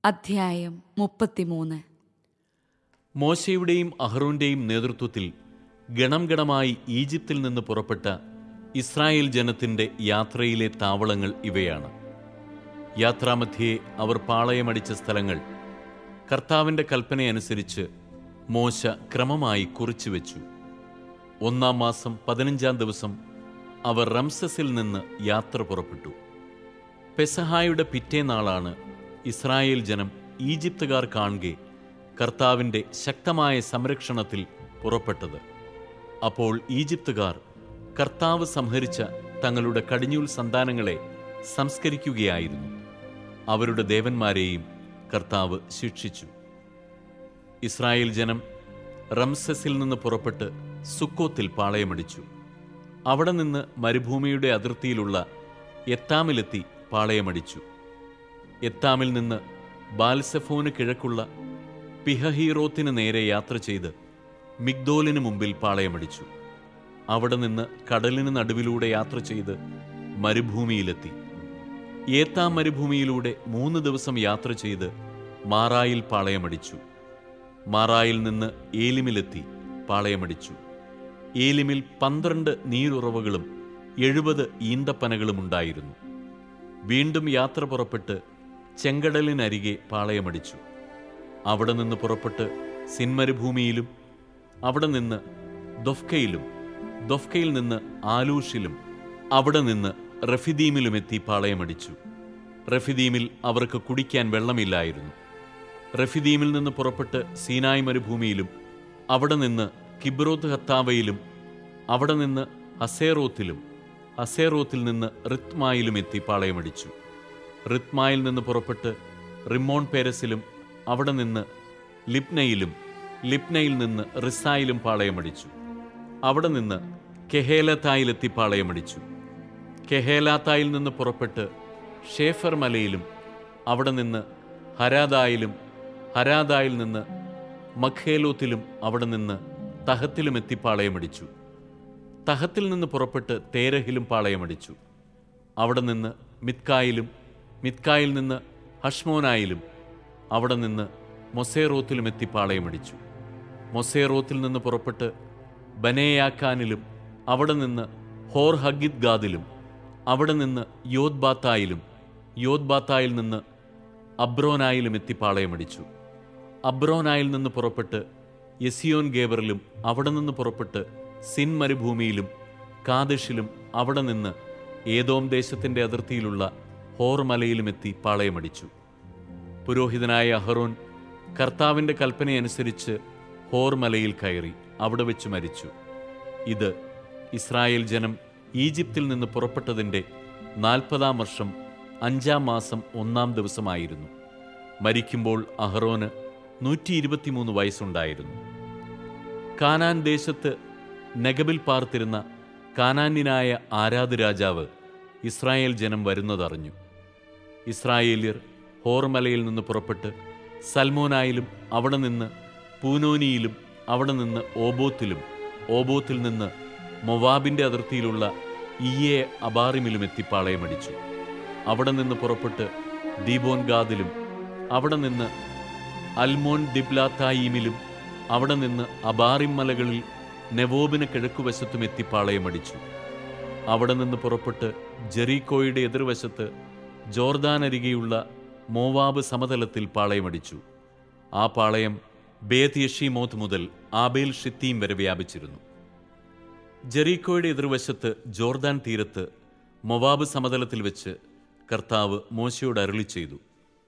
അധ്യായം 33. മോശയുടെയും അഹ്റോന്റെയും നേതൃത്വത്തിൽ ഗണം ഗണമായി ഈജിപ്തിൽ നിന്ന് പുറപ്പെട്ട ഇസ്രായേൽ ജനത്തിന്റെ യാത്രയിലെ താവളങ്ങൾ ഇവയാണ്. യാത്രാമധ്യേ അവർ പാളയമടിച്ച സ്ഥലങ്ങൾ കർത്താവിന്റെ കൽപ്പനയനുസരിച്ച് മോശ ക്രമമായി കുറിച്ചുവെച്ചു. 1-ാം മാസം 15-ാം ദിവസം അവർ റംസസിൽ നിന്ന് യാത്ര പുറപ്പെട്ടു. പെസഹായുടെ പിറ്റേനാളാണ് ഇസ്രായേൽ ജനം ഈജിപ്തുകാർ കാണുകെ കർത്താവിന്റെ ശക്തമായ സംരക്ഷണത്തിൽ പുറപ്പെട്ടത്. അപ്പോൾ ഈജിപ്തുകാർ കർത്താവ് സംഹരിച്ച തങ്ങളുടെ കടിഞ്ഞൂൽ സന്താനങ്ങളെ സംസ്കരിക്കുകയായിരുന്നു. അവരുടെ ദേവന്മാരെയും കർത്താവ് ശിക്ഷിച്ചു. ഇസ്രായേൽ ജനം റംസസിൽ നിന്ന് പുറപ്പെട്ട് സുക്കോത്തിൽ പാളയമടിച്ചു. അവിടെ നിന്ന് മരുഭൂമിയുടെ അതിർത്തിയിലുള്ള എത്താമിലെത്തി പാളയമടിച്ചു. എത്താമിൽ നിന്ന് ബാൽസെഫോന് കിഴക്കുള്ള പിഹഹീറോത്തിന് നേരെ യാത്ര ചെയ്ത് മിഗ്ദോലിന് മുമ്പിൽ പാളയമടിച്ചു. അവിടെ നിന്ന് കടലിന് നടുവിലൂടെ യാത്ര ചെയ്ത് മരുഭൂമിയിലെത്തി. ഏത്താം മരുഭൂമിയിലൂടെ 3 ദിവസം യാത്ര ചെയ്ത് മാറായിൽ പാളയമടിച്ചു. മാറായിൽ നിന്ന് ഏലിമിലെത്തി പാളയമടിച്ചു. ഏലിമിൽ 12 നീരുറവുകളും 70 ഈന്തപ്പനകളും ഉണ്ടായിരുന്നു. വീണ്ടും യാത്ര പുറപ്പെട്ട് ചെങ്കടലിനരികെ പാളയമടിച്ചു. അവിടെ നിന്ന് പുറപ്പെട്ട് സിൻമരുഭൂമിയിലും അവിടെ നിന്ന് ദൊഫ്കയിലും ദൊഫ്കയിൽ നിന്ന് ആലൂഷിലും അവിടെ നിന്ന് റഫിദീമിലുമെത്തി പാളയമടിച്ചു. റഫിദീമിൽ അവർക്ക് കുടിക്കാൻ വെള്ളമില്ലായിരുന്നു. റഫിദീമിൽ നിന്ന് പുറപ്പെട്ട് സീനായ് മരുഭൂമിയിലും അവിടെ നിന്ന് കിബ്രോത്ത് ഹത്താവയിലും അവിടെ നിന്ന് ഹസേറോത്തിലും ഹസേറോത്തിൽ നിന്ന് റിത്മായിലും എത്തി പാളയമടിച്ചു. റിത്മായിൽ നിന്ന് പുറപ്പെട്ട് റിമ്മോൺ പേരസിലും അവിടെ നിന്ന് ലിബ്നയിലും ലിബ്നയിൽ നിന്ന് റിസായിലും പാളയമടിച്ചു. അവിടെ നിന്ന് കെഹേലത്തായിലെത്തി പാളയമടിച്ചു. കെഹേലാത്തായിൽ നിന്ന് പുറപ്പെട്ട് ഷേഫർ മലയിലും അവിടെ നിന്ന് ഹരാദായിലും ഹരാദായിൽ നിന്ന് മഖേലോത്തിലും അവിടെ നിന്ന് തഹത്തിലുമെത്തി പാളയമടിച്ചു. തഹത്തിൽ നിന്ന് പുറപ്പെട്ട് തേരഹിലും പാളയമടിച്ചു. അവിടെ നിന്ന് മിത്കായിലും മിത്കായിൽ നിന്ന് ഹഷ്മോനായിലും അവിടെ നിന്ന് മൊസേറോത്തിലുമെത്തി പാളയമടിച്ചു. മൊസേറോത്തിൽ നിന്ന് പുറപ്പെട്ട് ബനേയാക്കാനിലും അവിടെ നിന്ന് ഹോർ ഹഗിദ് ഗാദിലും അവിടെ നിന്ന് യോദ്ബാത്തായിലും യോദ്ബാത്തായിൽ നിന്ന് അബ്രോനായിലും എത്തി പാളയമടിച്ചു. അബ്രോനായിൽ നിന്ന് പുറപ്പെട്ട് യെസിയോൻ ഗേബറിലും അവിടെ നിന്ന് പുറപ്പെട്ട് സിൻ മരുഭൂമിയിലും കാദേശിലും അവിടെ നിന്ന് ഏദോം ദേശത്തിന്റെ അതിർത്തിയിലുള്ള ഹോർ മലയിലുമെത്തി പാളയമടിച്ചു. പുരോഹിതനായ അഹ്റോൻ കർത്താവിന്റെ കൽപ്പനയനുസരിച്ച് ഹോർ മലയിൽ കയറി അവിടെ വെച്ച് മരിച്ചു. ഇത് ഇസ്രായേൽ ജനം ഈജിപ്തിൽ നിന്ന് പുറപ്പെട്ടതിൻ്റെ 40-ാം വർഷം 5-ാം മാസം 1-ാം ദിവസമായിരുന്നു. മരിക്കുമ്പോൾ അഹ്റോന് 123 വയസ്സുണ്ടായിരുന്നു. കാനാൻ ദേശത്ത് നെഗബിൽ പാർത്തിരുന്ന കാനാന്യനായ ആരാദ് രാജാവ് ഇസ്രായേൽ ജനം വരുന്നതറിഞ്ഞു. ഇസ്രായേല്യർ ഹോർമലയിൽ നിന്ന് പുറപ്പെട്ട് സൽമോനായിലും അവിടെ നിന്ന് പൂനോനിയിലും അവിടെ നിന്ന് ഓബോത്തിലും ഓബോത്തിൽ നിന്ന് മൊവാബിന്റെ അതിർത്തിയിലുള്ള ഇയ്യെ അബാറിമിലും എത്തി പാളയമടിച്ചു. അവിടെ നിന്ന് പുറപ്പെട്ട് ദീബോൻ ഗാദിലും അവിടെ നിന്ന് അൽമോൻ ദിബ്ലാത്തായിമിലും അവിടെ നിന്ന് അബാറിം മലകളിൽ നെവോബിന് കിഴക്കുവശത്തും എത്തി പാളയമടിച്ചു. അവിടെ നിന്ന് പുറപ്പെട്ട് ജെറീക്കോയുടെ എതിർവശത്ത് ജോർദാനരികെയുള്ള മോവാബ് സമതലത്തിൽ പാളയമടിച്ചു. ആ പാളയം ബേത് യെഷീമോത്ത് മുതൽ ആബേൽ ഷിത്തീം വരെ വ്യാപിച്ചിരുന്നു. ജെറീക്കോയുടെ എതിർവശത്ത് ജോർദാൻ തീരത്ത് മൊവാബ് സമതലത്തിൽ വെച്ച് കർത്താവ് മോശയോട് അരുളി ചെയ്തു: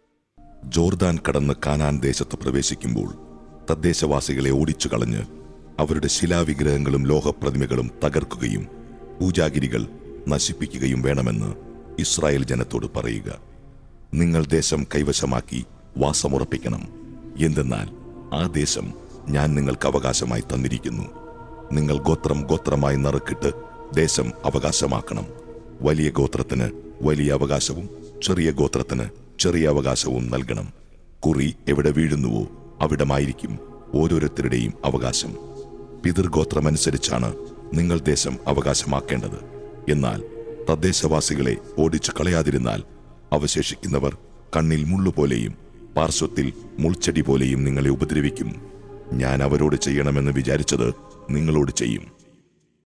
ജോർദാൻ കടന്ന് കാനാൻ ദേശത്ത് പ്രവേശിക്കുമ്പോൾ തദ്ദേശവാസികളെ ഓടിച്ചു കളഞ്ഞ് അവരുടെ ശിലാവിഗ്രഹങ്ങളും ലോഹപ്രതിമകളും തകർക്കുകയും പൂജാഗിരികൾ നശിപ്പിക്കുകയും വേണമെന്ന് ഇസ്രായേൽ ജനത്തോട് പറയുക. നിങ്ങൾ ദേശം കൈവശമാക്കി വാസമുറപ്പിക്കണം. എന്തെന്നാൽ ആ ദേശം ഞാൻ നിങ്ങൾക്ക് അവകാശമായി തന്നിരിക്കുന്നു. നിങ്ങൾ ഗോത്രം ഗോത്രമായി നറുക്കിട്ട് ദേശം അവകാശമാക്കണം. വലിയ ഗോത്രത്തിന് വലിയ അവകാശവും ചെറിയ ഗോത്രത്തിന് ചെറിയ അവകാശവും നൽകണം. കുറി എവിടെ വീഴുന്നുവോ അവിടമായിരിക്കും ഓരോരുത്തരുടെയും അവകാശം. പിതൃഗോത്രമനുസരിച്ചാണ് നിങ്ങൾ ദേശം അവകാശമാക്കേണ്ടത്. എന്നാൽ തദ്ദേശവാസികളെ ഓടിച്ചു കളയാതിരുന്നാൽ അവശേഷിക്കുന്നവർ കണ്ണിൽ മുള്ളുപോലെയും പാർശ്വത്തിൽ മുൾച്ചെടി പോലെയും നിങ്ങളെ ഉപദ്രവിക്കും. ഞാൻ അവരോട് ചെയ്യണമെന്ന് വിചാരിച്ചത് നിങ്ങളോട് ചെയ്യും.